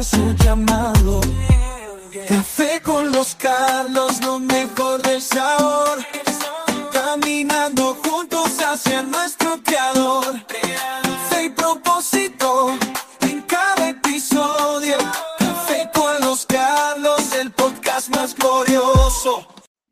contestar su llamado. Café con los Carlos, lo mejor del sabor. Caminando juntos hacia nuestro creador. Fe y propósito en cada episodio. Café con los Carlos, el podcast más glorioso.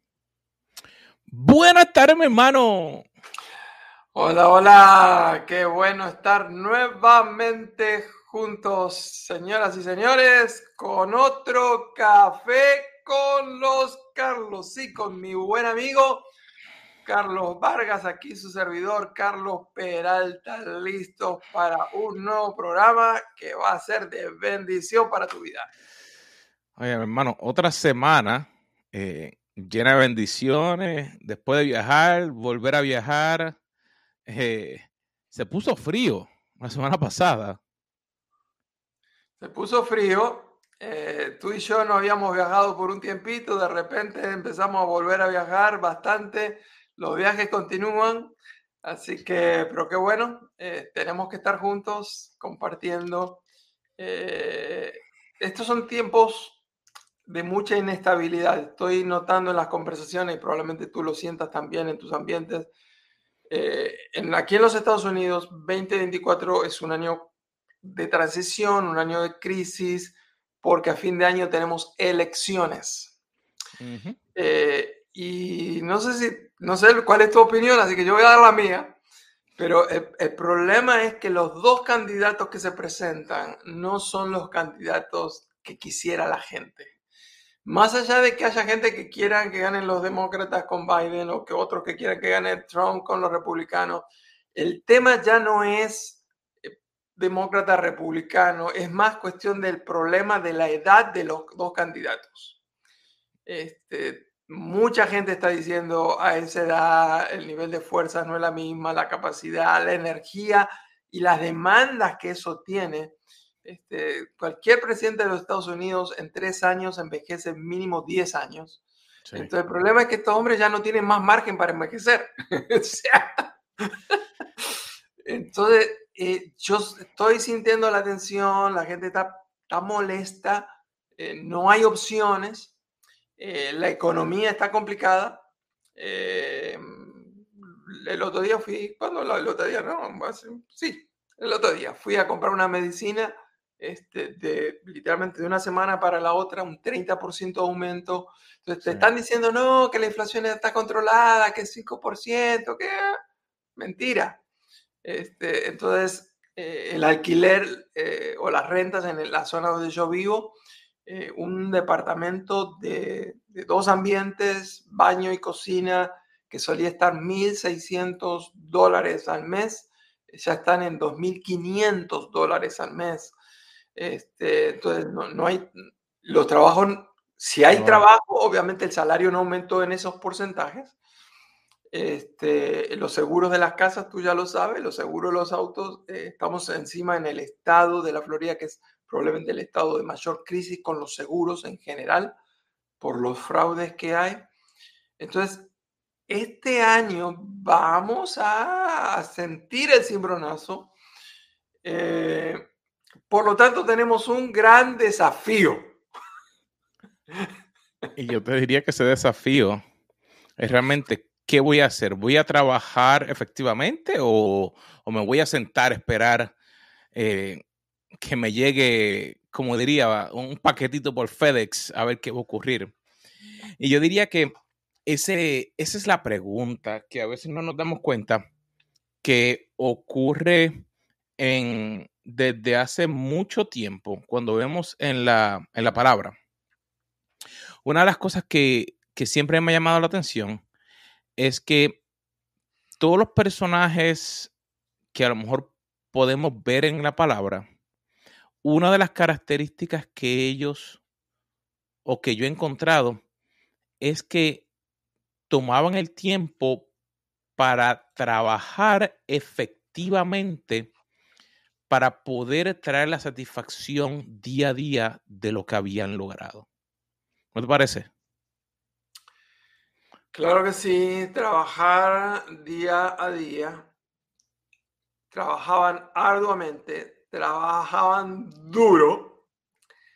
Buenas tardes, mi hermano. Hola, hola, qué bueno estar nuevamente juntos, señoras y señores, con otro Café con los Carlos, sí, con mi buen amigo Carlos Vargas, aquí su servidor Carlos Peralta, listo para un nuevo programa que va a ser de bendición para tu vida. Oye, mi hermano, otra semana llena de bendiciones, después de viajar, volver a viajar. Se puso frío la semana pasada. Se puso frío, tú y yo no habíamos viajado por un tiempito, de repente empezamos a volver a viajar bastante, los viajes continúan, así que, pero qué bueno, tenemos que estar juntos compartiendo. Estos son tiempos de mucha inestabilidad, estoy notando en las conversaciones y probablemente tú lo sientas también en tus ambientes. Aquí en los Estados Unidos, 2024 es un año de transición, un año de crisis, porque a fin de año tenemos elecciones. Uh-huh. Y no sé cuál es tu opinión, así que yo voy a dar la mía, pero el problema es que los dos candidatos que se presentan no son los candidatos que quisiera la gente. Más allá de que haya gente que quiera que ganen los demócratas con Biden o que otros que quieran que gane Trump con los republicanos, el tema ya no es demócrata-republicano, es más cuestión del problema de la edad de los dos candidatos. Mucha gente está diciendo a esa edad el nivel de fuerza no es la misma, la capacidad, la energía y las demandas que eso tiene. Cualquier presidente de los Estados Unidos en 3 años envejece mínimo 10 años. Sí. Entonces el problema es que estos hombres ya no tienen más margen para envejecer. O sea, entonces yo estoy sintiendo la tensión, la gente está molesta, no hay opciones, la economía está complicada. El otro día fui, ¿cuándo? El otro día, no, sí, el otro día fui a comprar una medicina. Literalmente de una semana para la otra, un 30% de aumento. Entonces te están diciendo, no, que la inflación está controlada, que es 5%, que mentira. Entonces, el alquiler o las rentas en la zona donde yo vivo, un departamento de 2 ambientes, baño y cocina, que solía estar $1,600 al mes, ya están en $2,500 al mes. Entonces no hay los trabajos, si hay trabajo, obviamente el salario no aumentó en esos porcentajes. Los seguros de las casas, tú ya lo sabes, los seguros de los autos, estamos encima en el estado de la Florida, que es probablemente el estado de mayor crisis con los seguros en general, por los fraudes que hay. Entonces, este año vamos a sentir el cimbronazo. Por lo tanto, tenemos un gran desafío. Y yo te diría que ese desafío es realmente, ¿qué voy a hacer? ¿Voy a trabajar efectivamente o me voy a sentar a esperar que me llegue, como diría, un paquetito por FedEx a ver qué va a ocurrir? Y yo diría que esa es la pregunta que a veces no nos damos cuenta que ocurre desde hace mucho tiempo cuando vemos en la palabra. Una de las cosas que siempre me ha llamado la atención es que todos los personajes que a lo mejor podemos ver en la palabra, una de las características que ellos o que yo he encontrado es que tomaban el tiempo para trabajar efectivamente para poder traer la satisfacción día a día de lo que habían logrado. ¿No te parece? Claro que sí, trabajar día a día. Trabajaban arduamente, trabajaban duro,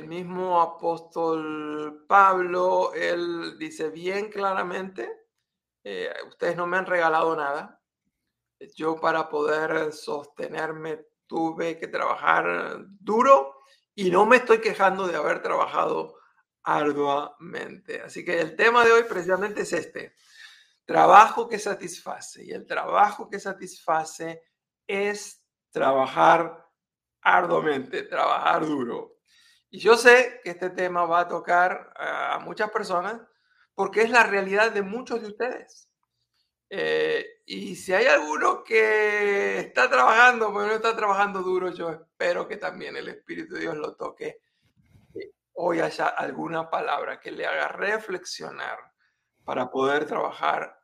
mismo apóstol Pablo, él dice bien claramente, ustedes no me han regalado nada. Yo para poder sostenerme tuve que trabajar duro y no me estoy quejando de haber trabajado arduamente. Así que el tema de hoy precisamente es este, trabajo que satisface. Y el trabajo que satisface es trabajar arduamente, trabajar duro. Y yo sé que este tema va a tocar a muchas personas porque es la realidad de muchos de ustedes. Y si hay alguno que está trabajando, pero no está trabajando duro, yo espero que también el Espíritu de Dios lo toque. Hoy haya alguna palabra que le haga reflexionar para poder trabajar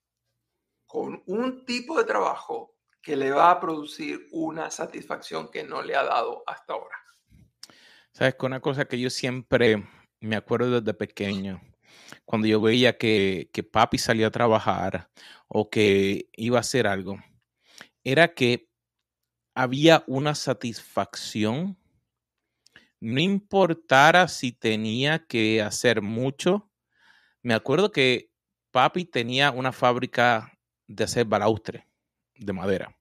con un tipo de trabajo que le va a producir una satisfacción que no le ha dado hasta ahora. Sabes que una cosa que yo siempre me acuerdo desde pequeño, cuando yo veía que papi salía a trabajar o que iba a hacer algo, era que había una satisfacción, no importara si tenía que hacer mucho. Me acuerdo que papi tenía una fábrica de hacer balaustre de madera.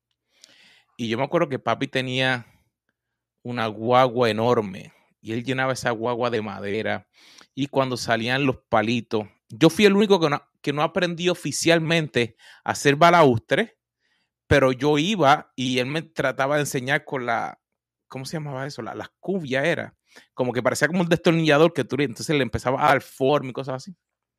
Y yo me acuerdo que papi tenía una guagua enorme y él llenaba esa guagua de madera. Y cuando salían los palitos, yo fui el único que no aprendí oficialmente a hacer balaustre, pero yo iba y él me trataba de enseñar con la, ¿cómo se llamaba eso? La cubia era. Como que parecía como un destornillador que tú, entonces le empezaba a dar forma y cosas así.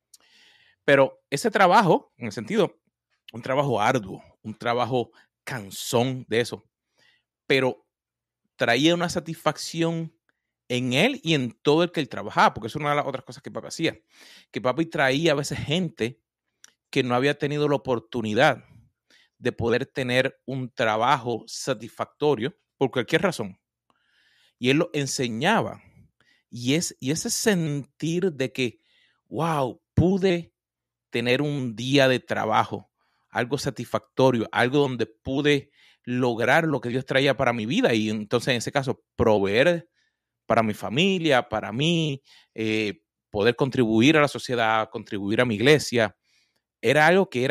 Pero ese trabajo, en el sentido, un trabajo arduo, un trabajo cansón de eso, pero traía una satisfacción en él y en todo el que él trabajaba, porque eso es una de las otras cosas que papi hacía, que papi traía a veces gente que no había tenido la oportunidad de poder tener un trabajo satisfactorio por cualquier razón. Y él lo enseñaba. Y ese sentir de que, wow, pude tener un día de trabajo, algo satisfactorio, algo donde pude lograr lo que Dios traía para mi vida y entonces en ese caso proveer para mi familia, para mí, poder contribuir a la sociedad, contribuir a mi iglesia, era algo que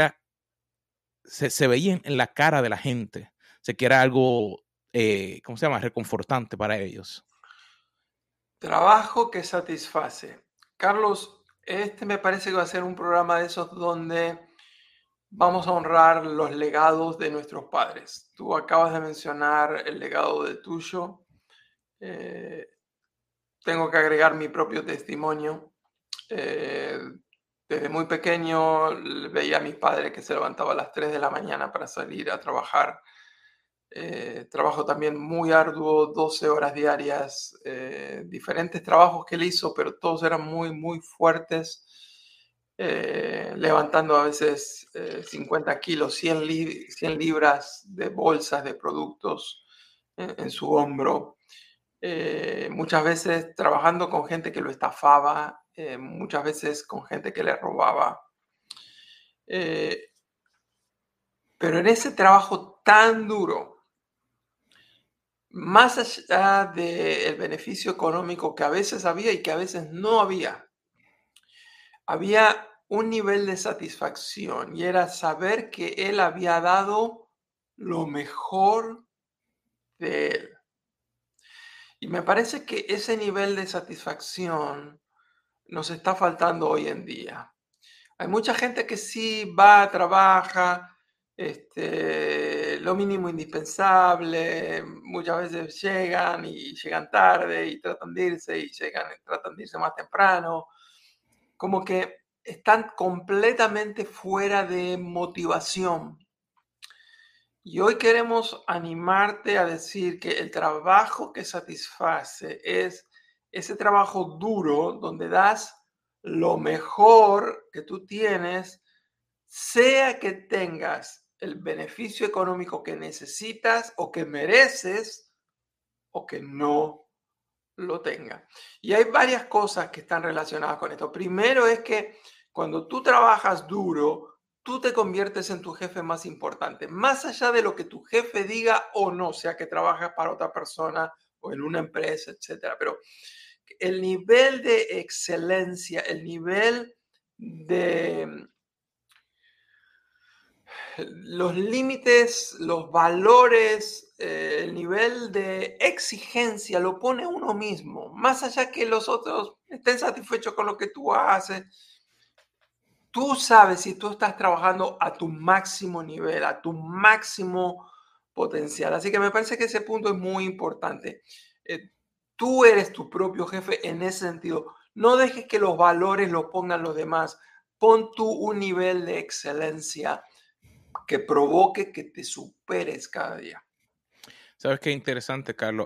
se veía en la cara de la gente, o sea, que era algo, ¿cómo se llama? Reconfortante para ellos. Trabajo que satisface. Carlos, este me parece que va a ser un programa de esos donde vamos a honrar los legados de nuestros padres. Tú acabas de mencionar el legado de tuyo. Tengo que agregar mi propio testimonio. Desde muy pequeño veía a mi padre que se levantaba a las 3 de la mañana para salir a trabajar. Trabajo también muy arduo, 12 horas diarias, diferentes trabajos que él hizo, pero todos eran muy, muy fuertes, levantando a veces 50 kilos, 100 libras de bolsas de productos en su hombro. Muchas veces trabajando con gente que lo estafaba, muchas veces con gente que le robaba. Pero en ese trabajo tan duro, más allá del beneficio económico que a veces había y que a veces no había, había un nivel de satisfacción y era saber que él había dado lo mejor de él. Y me parece que ese nivel de satisfacción nos está faltando hoy en día. Hay mucha gente que sí va, trabaja, lo mínimo indispensable, muchas veces llegan y llegan tarde y tratan de irse y tratan de irse más temprano, como que están completamente fuera de motivación. Y hoy queremos animarte a decir que el trabajo que satisface es ese trabajo duro donde das lo mejor que tú tienes, sea que tengas el beneficio económico que necesitas o que mereces o que no lo tenga. Y hay varias cosas que están relacionadas con esto. Primero es que cuando tú trabajas duro, tú te conviertes en tu jefe más importante. Más allá de lo que tu jefe diga o no, sea que trabajas para otra persona o en una empresa, etcétera. Pero el nivel de excelencia, el nivel de los límites, los valores, el nivel de exigencia lo pone uno mismo, más allá que los otros estén satisfechos con lo que tú haces. Tú sabes si tú estás trabajando a tu máximo nivel, a tu máximo potencial. Así que me parece que ese punto es muy importante. Tú eres tu propio jefe en ese sentido. No dejes que los valores los pongan los demás. Pon tú un nivel de excelencia que provoque que te superes cada día. ¿Sabes qué interesante, Carlos?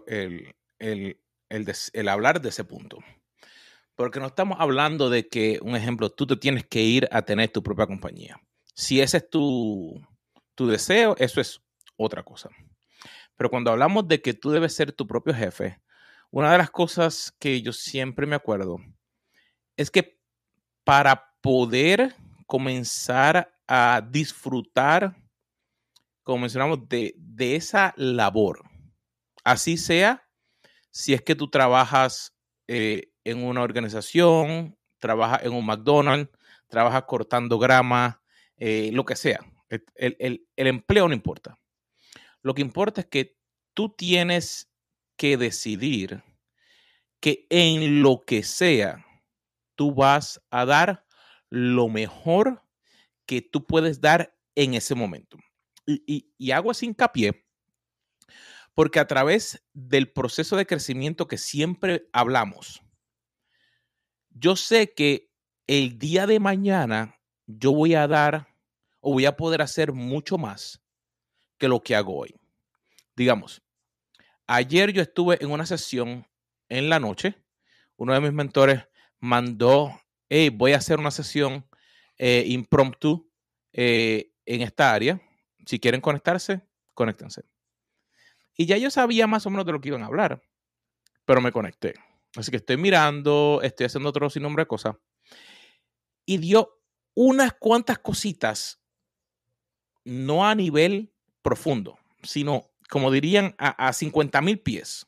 El hablar de ese punto. Porque no estamos hablando de que, un ejemplo, tú te tienes que ir a tener tu propia compañía. Si ese es tu deseo, eso es otra cosa. Pero cuando hablamos de que tú debes ser tu propio jefe, una de las cosas que yo siempre me acuerdo es que para poder comenzar a disfrutar, como mencionamos, de esa labor, así sea, si es que tú trabajas en una organización, trabajas en un McDonald's, trabajas cortando grama, lo que sea. El empleo no importa. Lo que importa es que tú tienes que decidir que en lo que sea, tú vas a dar lo mejor que tú puedes dar en ese momento. Y hago ese hincapié porque a través del proceso de crecimiento que siempre hablamos, yo sé que el día de mañana yo voy a dar o voy a poder hacer mucho más que lo que hago hoy. Digamos, ayer yo estuve en una sesión en la noche. Uno de mis mentores mandó, hey, voy a hacer una sesión impromptu en esta área. Si quieren conectarse, conéctense. Y ya yo sabía más o menos de lo que iban a hablar, pero me conecté. Así que estoy mirando, estoy haciendo otro sinnúmero de cosas. Y dio unas cuantas cositas, no a nivel profundo, sino, como dirían, a 50,000 pies.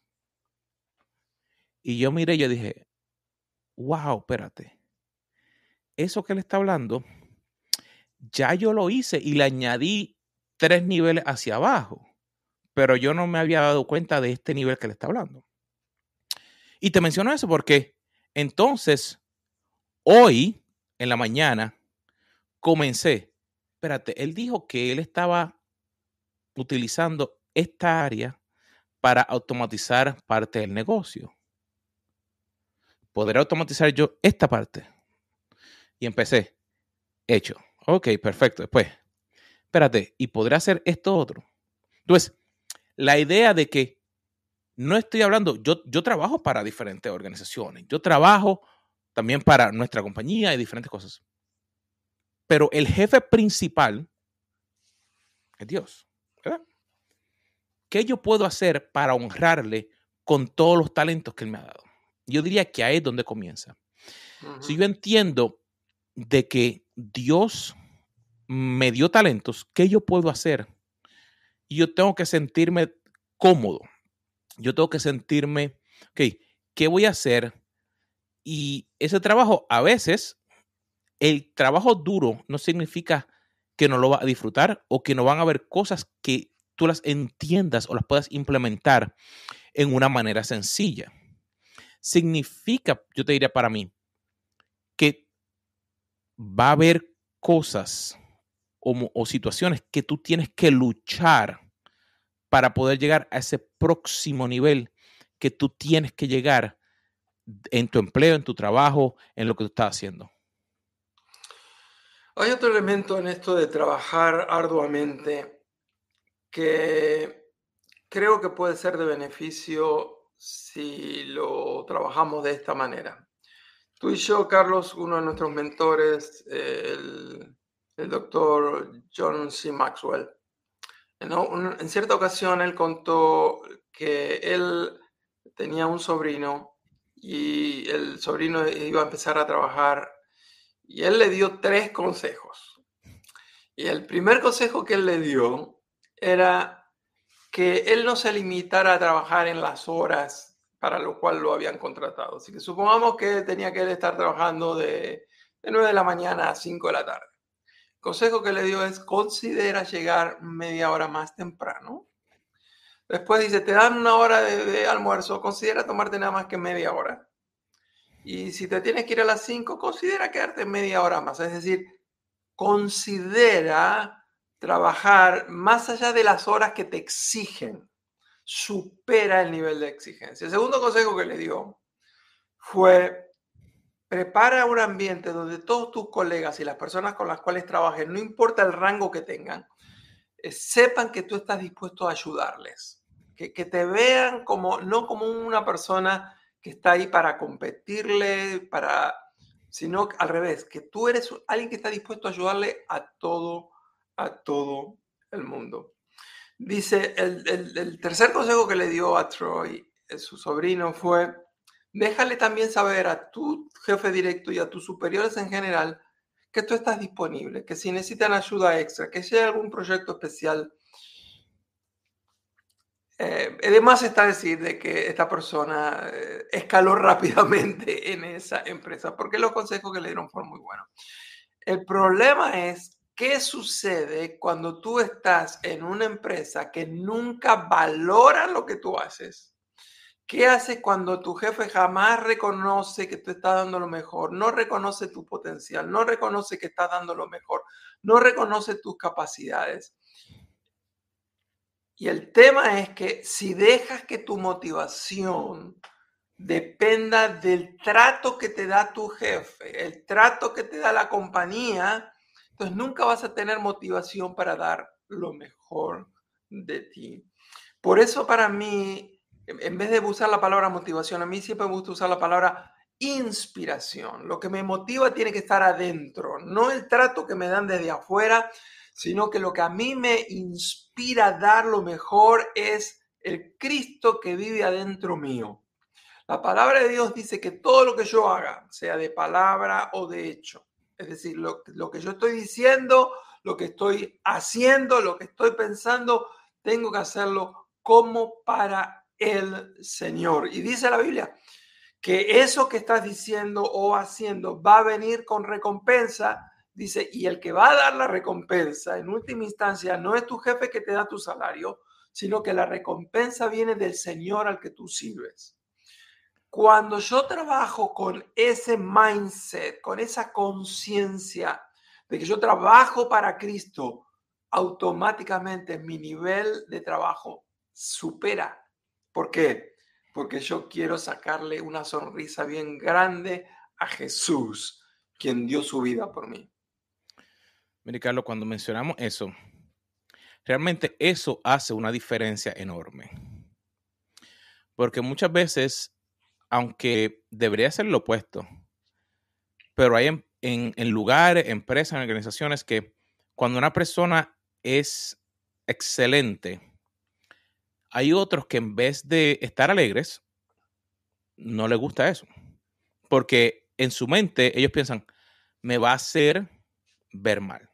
Y yo miré y yo dije, wow, espérate. Eso que él está hablando, ya yo lo hice y le añadí 3 niveles hacia abajo. Pero yo no me había dado cuenta de este nivel que le está hablando. Y te menciono eso porque entonces, hoy, en la mañana, comencé. Espérate, él dijo que él estaba utilizando esta área para automatizar parte del negocio. ¿Podré automatizar yo esta parte? Y empecé. Hecho. Ok, perfecto. Después, espérate, ¿y podré hacer esto otro? Entonces, la idea de que no estoy hablando, yo trabajo para diferentes organizaciones, yo trabajo también para nuestra compañía y diferentes cosas. Pero el jefe principal es Dios, ¿verdad? ¿Qué yo puedo hacer para honrarle con todos los talentos que Él me ha dado? Yo diría que ahí es donde comienza. Si yo entiendo de que Dios me dio talentos, ¿qué yo puedo hacer? Y yo tengo que sentirme cómodo. Yo tengo que sentirme, ok, ¿qué voy a hacer? Y ese trabajo, a veces, el trabajo duro no significa que no lo vas a disfrutar o que no van a haber cosas que tú las entiendas o las puedas implementar en una manera sencilla. Significa, yo te diría para mí, que va a haber cosas o situaciones que tú tienes que luchar para poder llegar a ese próximo nivel que tú tienes que llegar en tu empleo, en tu trabajo, en lo que tú estás haciendo. Hay otro elemento en esto de trabajar arduamente que creo que puede ser de beneficio si lo trabajamos de esta manera. Tú y yo, Carlos, uno de nuestros mentores, el doctor John C. Maxwell, en cierta ocasión él contó que él tenía un sobrino y el sobrino iba a empezar a trabajar y él le dio 3 consejos. Y el primer consejo que él le dio era que él no se limitara a trabajar en las horas para lo cual lo habían contratado. Así que supongamos que tenía que él estar trabajando de 9 de la mañana a 5 de la tarde. El consejo que le dio es: considera llegar media hora más temprano. Después dice, te dan una hora de almuerzo, considera tomarte nada más que media hora. Y si te tienes que ir a las 5, considera quedarte media hora más. Es decir, considera trabajar más allá de las horas que te exigen. Supera el nivel de exigencia. El segundo consejo que le dio fue: prepara un ambiente donde todos tus colegas y las personas con las cuales trabajes, no importa el rango que tengan, sepan que tú estás dispuesto a ayudarles. Que te vean como, no como una persona que está ahí para competirle, sino al revés, que tú eres alguien que está dispuesto a ayudarle a todo el mundo. Dice, el tercer consejo que le dio a Troy, su sobrino, fue: déjale también saber a tu jefe directo y a tus superiores en general que tú estás disponible, que si necesitan ayuda extra, que si hay algún proyecto especial. Además está decir de que esta persona escaló rápidamente en esa empresa, porque los consejos que le dieron fueron muy buenos. El problema es, ¿qué sucede cuando tú estás en una empresa que nunca valora lo que tú haces? ¿Qué haces cuando tu jefe jamás reconoce que tú estás dando lo mejor? No reconoce tu potencial, no reconoce que estás dando lo mejor, no reconoce tus capacidades. Y el tema es que si dejas que tu motivación dependa del trato que te da tu jefe, el trato que te da la compañía, entonces nunca vas a tener motivación para dar lo mejor de ti. Por eso para mí, en vez de usar la palabra motivación, a mí siempre me gusta usar la palabra inspiración. Lo que me motiva tiene que estar adentro, no el trato que me dan desde afuera, sino que lo que a mí me inspira a dar lo mejor es el Cristo que vive adentro mío. La palabra de Dios dice que todo lo que yo haga, sea de palabra o de hecho, es decir, lo que yo estoy diciendo, lo que estoy haciendo, lo que estoy pensando, tengo que hacerlo como para el Señor. Y dice la Biblia que eso que estás diciendo o haciendo va a venir con recompensa. Dice, y el que va a dar la recompensa en última instancia no es tu jefe que te da tu salario, sino que la recompensa viene del Señor al que tú sirves. Cuando yo trabajo con ese mindset, con esa conciencia de que yo trabajo para Cristo, automáticamente mi nivel de trabajo supera. ¿Por qué? Porque yo quiero sacarle una sonrisa bien grande a Jesús, quien dio su vida por mí. Mire, Carlos, cuando mencionamos eso, realmente eso hace una diferencia enorme. Porque muchas veces, aunque debería ser lo opuesto, pero hay en lugares, empresas, organizaciones que cuando una persona es excelente, hay otros que en vez de estar alegres, no les gusta eso. Porque en su mente ellos piensan, me va a hacer ver mal.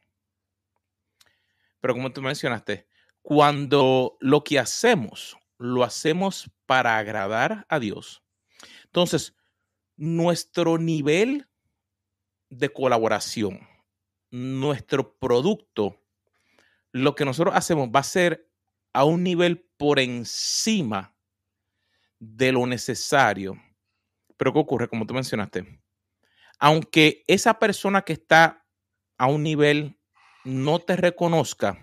Pero como tú mencionaste, cuando lo que hacemos, lo hacemos para agradar a Dios, entonces nuestro nivel de colaboración, nuestro producto, lo que nosotros hacemos va a ser a un nivel por encima de lo necesario. Pero ¿qué ocurre? Como tú mencionaste, aunque esa persona que está a un nivel no te reconozca,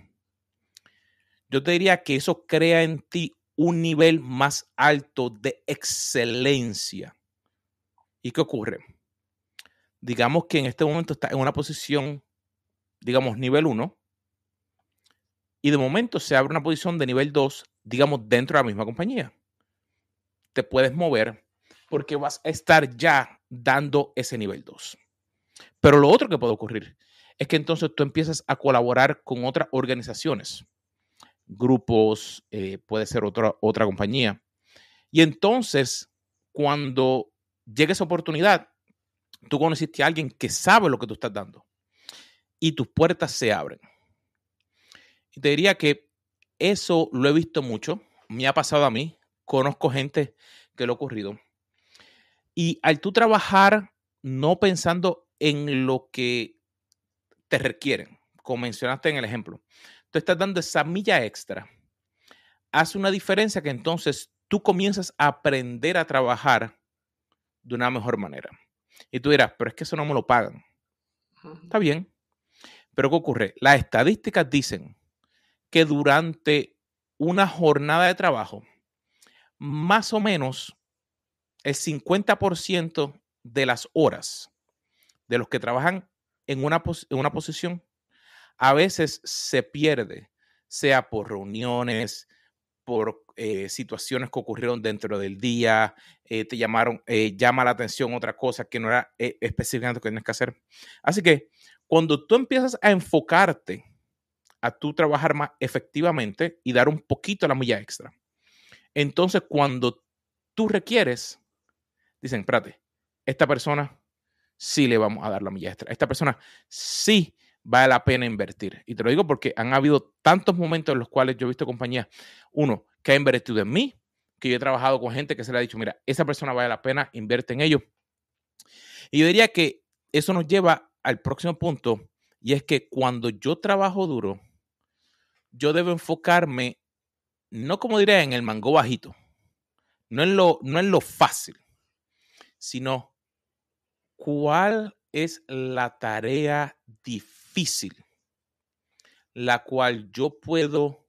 yo te diría que eso crea en ti un nivel más alto de excelencia. ¿Y qué ocurre? Digamos que en este momento está en una posición, digamos, nivel 1, y de momento se abre una posición de nivel 2, digamos, dentro de la misma compañía. Te puedes mover porque vas a estar ya dando ese nivel 2. Pero lo otro que puede ocurrir es que entonces tú empiezas a colaborar con otras organizaciones, grupos, puede ser otra compañía. Y entonces, cuando llegue esa oportunidad, tú conociste a alguien que sabe lo que tú estás dando y tus puertas se abren. Y te diría que eso lo he visto mucho, me ha pasado a mí, conozco gente que lo ha ocurrido. Y al tú trabajar no pensando en lo que te requieren, como mencionaste en el ejemplo, tú estás dando esa milla extra, hace una diferencia que entonces tú comienzas a aprender a trabajar de una mejor manera. Y tú dirás, pero es que eso no me lo pagan. Está bien, pero ¿qué ocurre? Las estadísticas dicen que durante una jornada de trabajo, más o menos el 50% de las horas de los que trabajan en una posición a veces se pierde, sea por reuniones, por situaciones que ocurrieron dentro del día, te llamaron, llama la atención otra cosa que no era específicamente lo que tienes que hacer. Así que cuando tú empiezas a enfocarte a tú trabajar más efectivamente y dar un poquito la milla extra, entonces cuando tú requieres, dicen, espérate, esta persona sí le vamos a dar la milla extra. Esta persona sí vale la pena invertir. Y te lo digo porque han habido tantos momentos en los cuales yo he visto compañías, uno, que ha invertido en mí, que yo he trabajado con gente que se le ha dicho, mira, esa persona vale la pena, invierte en ellos. Y yo diría que eso nos lleva al próximo punto, y es que cuando yo trabajo duro, yo debo enfocarme, no como diría en el mango bajito, no en lo fácil, sino cuál es la tarea difícil, la cual yo puedo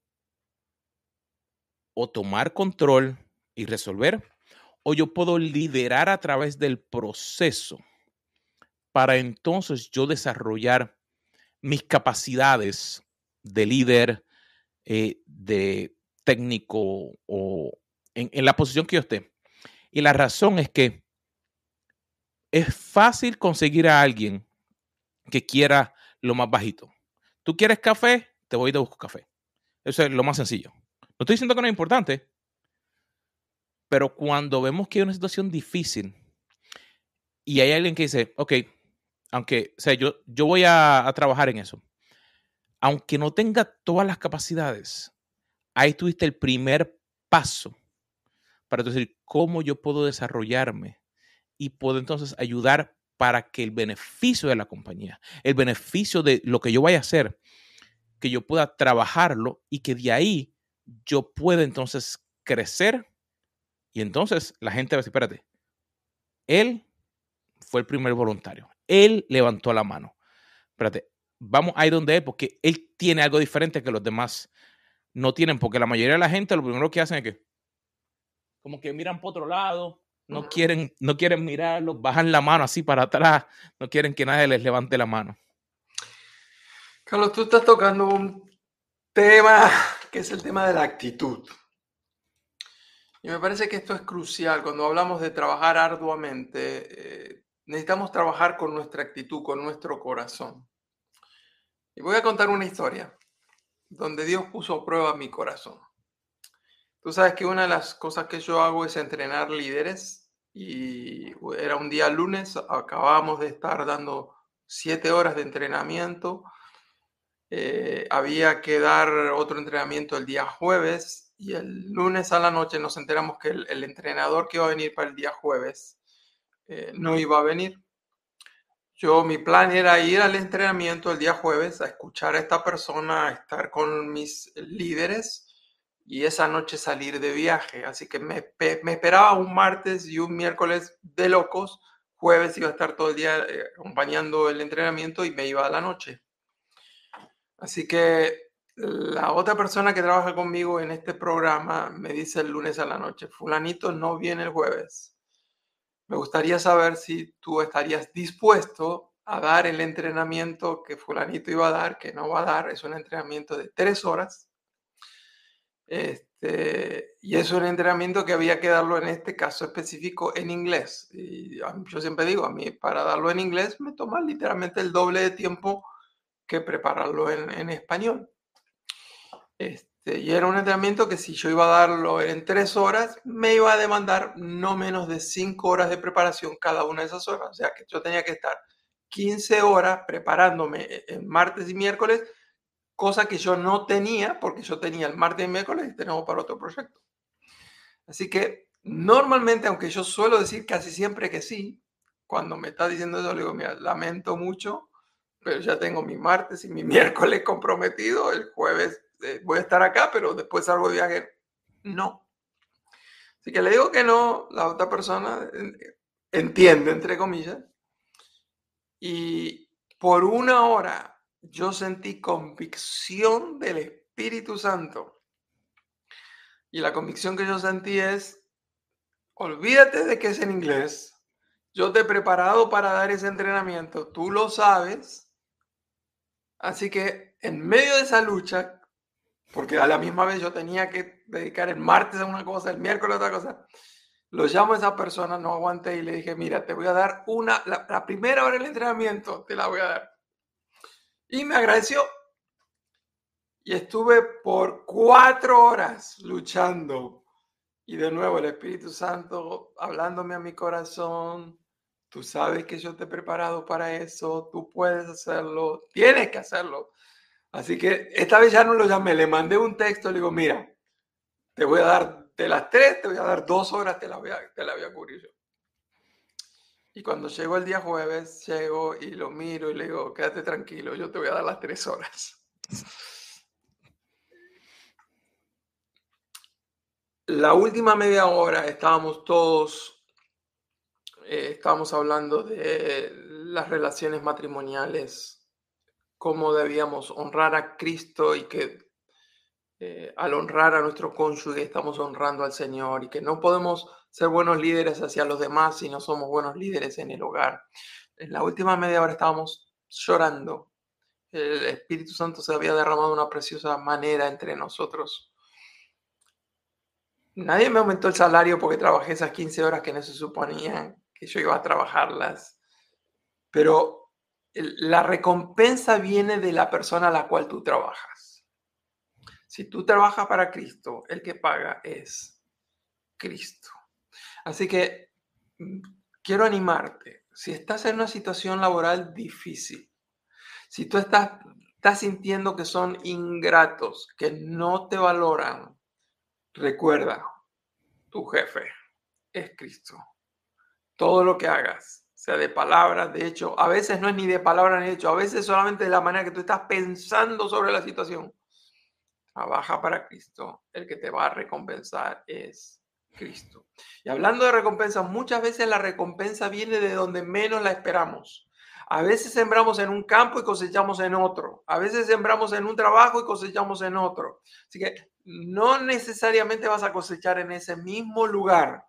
o tomar control y resolver, o yo puedo liderar a través del proceso para entonces yo desarrollar mis capacidades de líder, de técnico o en la posición que yo esté. Y la razón es que es fácil conseguir a alguien que quiera lo más bajito. ¿Tú quieres café? Te voy y te busco café. Eso es lo más sencillo. No estoy diciendo que no es importante, pero cuando vemos que hay una situación difícil y hay alguien que dice, ok, aunque, o sea, yo voy a trabajar en eso. Aunque no tenga todas las capacidades, ahí tuviste el primer paso para decir cómo yo puedo desarrollarme y puedo entonces ayudar para que el beneficio de la compañía, el beneficio de lo que yo vaya a hacer, que yo pueda trabajarlo y que de ahí yo pueda entonces crecer. Y entonces la gente va a decir, espérate, él fue el primer voluntario, él levantó la mano. Espérate, vamos ahí donde él, porque él tiene algo diferente que los demás no tienen, porque la mayoría de la gente lo primero que hacen es que como que miran por otro lado, no quieren mirarlo, bajan la mano así para atrás, no quieren que nadie les levante la mano. Carlos, tú estás tocando un tema que es el tema de la actitud. Y me parece que esto es crucial. Cuando hablamos de trabajar arduamente, necesitamos trabajar con nuestra actitud, con nuestro corazón. Y voy a contar una historia donde Dios puso a prueba mi corazón. Tú sabes que una de las cosas que yo hago es entrenar líderes y era un día lunes, acabábamos de estar dando 7 horas de entrenamiento. Había que dar otro entrenamiento el día jueves y el lunes a la noche nos enteramos que el entrenador que iba a venir para el día jueves no iba a venir. Mi plan era ir al entrenamiento el día jueves a escuchar a esta persona, a estar con mis líderes y esa noche salir de viaje. Así que me esperaba un martes y un miércoles de locos. Jueves iba a estar todo el día acompañando el entrenamiento y me iba a la noche. Así que la otra persona que trabaja conmigo en este programa me dice el lunes a la noche, fulanito no viene el jueves. Me gustaría saber si tú estarías dispuesto a dar el entrenamiento que fulanito iba a dar, que no va a dar. Es un entrenamiento de 3 horas. Y es un entrenamiento que había que darlo en este caso específico en inglés. Y yo siempre digo, a mí para darlo en inglés me toma literalmente el doble de tiempo que prepararlo en español. Y era un entrenamiento que si yo iba a darlo en 3 horas, me iba a demandar no menos de 5 horas de preparación cada una de esas horas. O sea que yo tenía que estar 15 horas preparándome en martes y miércoles cosa que yo no tenía, porque yo tenía el martes y miércoles y tenemos para otro proyecto. Así que normalmente, aunque yo suelo decir casi siempre que sí, cuando me está diciendo eso, le digo, mira, lamento mucho, pero ya tengo mi martes y mi miércoles comprometido, el jueves voy a estar acá, pero después salgo de viaje. No. Así que le digo que no, la otra persona entiende, entre comillas, y por una hora yo sentí convicción del Espíritu Santo. Y la convicción que yo sentí es, olvídate de que es en inglés, yo te he preparado para dar ese entrenamiento, tú lo sabes, así que en medio de esa lucha, porque a la misma vez yo tenía que dedicar el martes a una cosa, el miércoles a otra cosa, lo llamo a esa persona, no aguanté y le dije, mira, te voy a dar la primera hora del entrenamiento, te la voy a dar. Y me agradeció. Y estuve por 4 horas luchando. Y de nuevo el Espíritu Santo hablándome a mi corazón. Tú sabes que yo te he preparado para eso. Tú puedes hacerlo. Tienes que hacerlo. Así que esta vez ya no lo llamé. Le mandé un texto. Le digo, mira, te voy a dar de las 3, te voy a dar 2 horas. Te la voy a cubrir yo. Y cuando llegó el día jueves, llego y lo miro y le digo, quédate tranquilo. Yo te voy a dar las 3 horas. La última media hora estábamos todos, estábamos hablando de las relaciones matrimoniales, cómo debíamos honrar a Cristo y que al honrar a nuestro cónyuge estamos honrando al Señor y que no podemos ser buenos líderes hacia los demás si no somos buenos líderes en el hogar. En la última media hora estábamos llorando. El Espíritu Santo se había derramado de una preciosa manera entre nosotros. Nadie me aumentó el salario porque trabajé esas 15 horas que no se suponían que yo iba a trabajarlas. Pero la recompensa viene de la persona a la cual tú trabajas. Si tú trabajas para Cristo, el que paga es Cristo. Así que quiero animarte. Si estás en una situación laboral difícil, si tú estás sintiendo que son ingratos, que no te valoran, recuerda, tu jefe es Cristo. Todo lo que hagas, sea de palabras, de hecho, a veces no es ni de palabras ni de hecho, a veces solamente de la manera que tú estás pensando sobre la situación. Trabaja para Cristo, el que te va a recompensar es Cristo. Y hablando de recompensa, muchas veces la recompensa viene de donde menos la esperamos. A veces sembramos en un campo y cosechamos en otro. A veces sembramos en un trabajo y cosechamos en otro. Así que no necesariamente vas a cosechar en ese mismo lugar.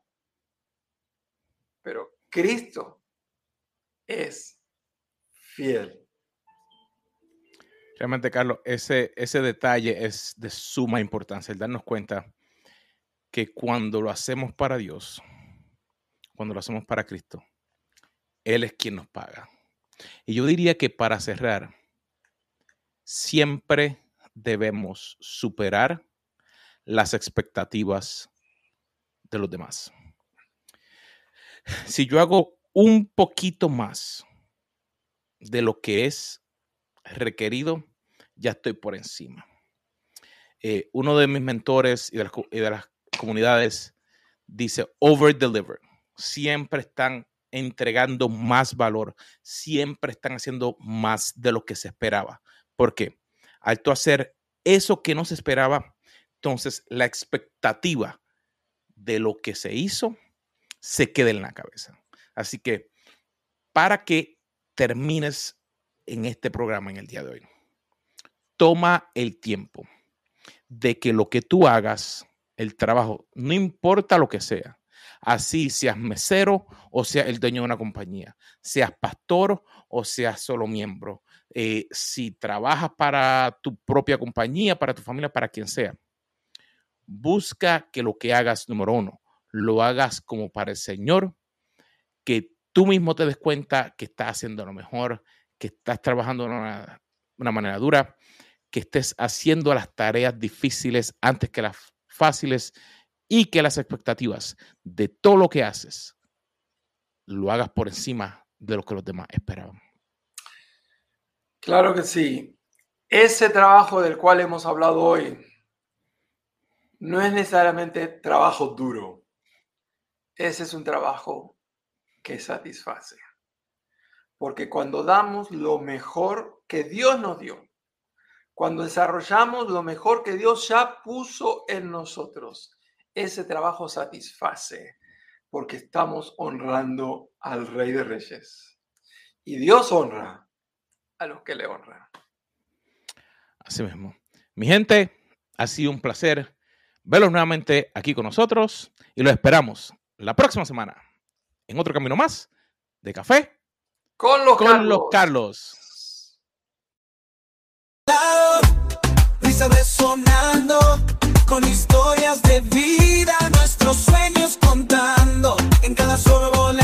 Pero Cristo es fiel. Realmente, Carlos, ese detalle es de suma importancia, el darnos cuenta que cuando lo hacemos para Dios, cuando lo hacemos para Cristo, Él es quien nos paga. Y yo diría que para cerrar, siempre debemos superar las expectativas de los demás. Si yo hago un poquito más de lo que es requerido, ya estoy por encima. Uno de mis mentores y de las comunidades dice over deliver. Siempre están entregando más valor, siempre están haciendo más de lo que se esperaba. ¿Por qué? Al tú hacer eso que no se esperaba, entonces la expectativa de lo que se hizo se queda en la cabeza. Así que para que termines en este programa en el día de hoy, toma el tiempo de que lo que tú hagas, el trabajo, no importa lo que sea, así seas mesero o seas el dueño de una compañía, seas pastor o seas solo miembro, si trabajas para tu propia compañía, para tu familia, para quien sea, busca que lo que hagas, número uno, lo hagas como para el Señor, que tú mismo te des cuenta que estás haciendo lo mejor, que estás trabajando de una manera dura, que estés haciendo las tareas difíciles antes que las fáciles y que las expectativas de todo lo que haces lo hagas por encima de lo que los demás esperaban. Claro que sí. Ese trabajo del cual hemos hablado hoy no es necesariamente trabajo duro. Ese es un trabajo que satisface. Porque cuando damos lo mejor que Dios nos dio, cuando desarrollamos lo mejor que Dios ya puso en nosotros, ese trabajo satisface porque estamos honrando al Rey de Reyes. Y Dios honra a los que le honran. Así mismo. Mi gente, ha sido un placer verlos nuevamente aquí con nosotros y los esperamos la próxima semana en otro camino más de Café con los Carlos. Risa resonando con historias de vida, nuestros sueños contando en cada solo